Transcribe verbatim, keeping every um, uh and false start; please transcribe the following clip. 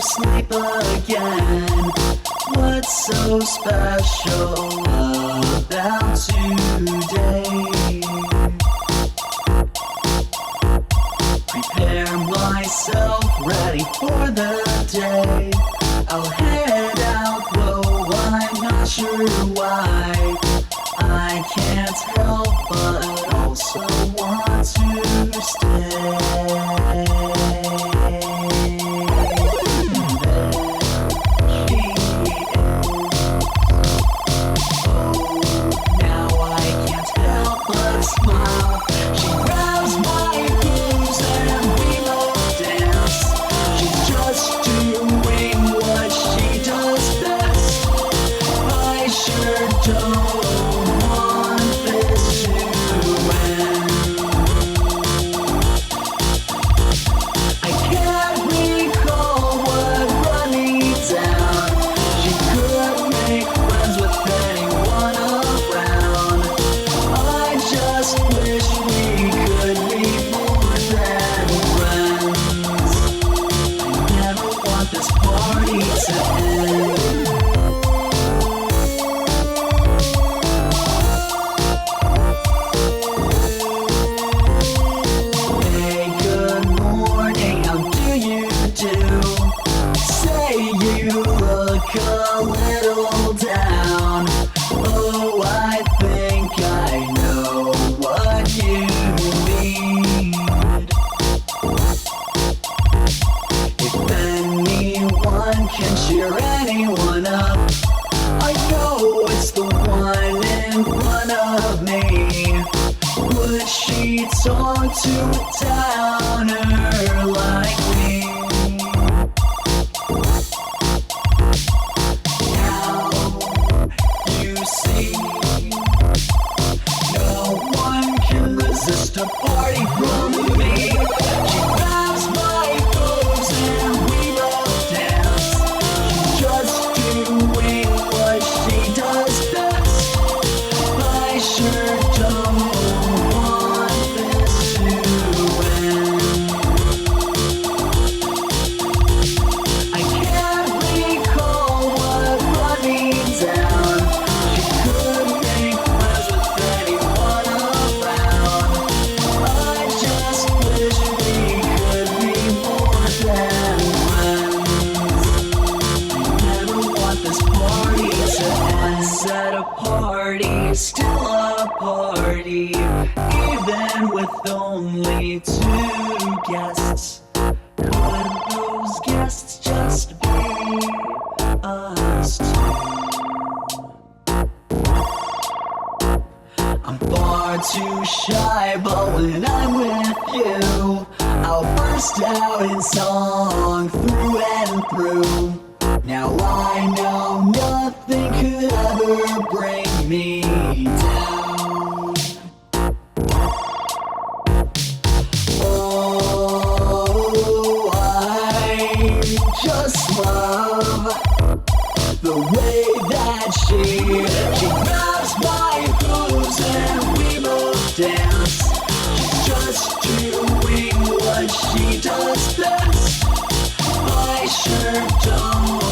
sleep again. What's so special about today? Prepare myself ready for the day. I'll head out though I'm not sure why. I can't help but also want to stay. Smile. She grabs my boobs and we both dance. She's just doing what she does best. I sure don't want this to end. I can't recall what brought me down. She could make friends with anyone around. I just wish we could be more than friends. I never want this party to end. Hey, good morning, how do you do? Say you look a little down. Oh, I think I know what you need. If anyone can cheer anyone up, I know it's the one in front of me. Would she talk to a downer like me? Now you see, no one can resist a party from me. She grabs my boobs and we both dance. She's just doing what she does best. I sure don't want this to end. I can't recall what brought me down. She could make friends with anyone around. I just wish we could be more than friends. I never want this party to end. At a party, still a party, even with only two guests. Could those guests just be us two? I'm far too shy, but when I'm with you, I'll burst out in song through and through. Now I know nothing could ever bring me down. Oh, I just love the way that she She grabs my boobs and we both dance. She's just doing what she does best. I sure don't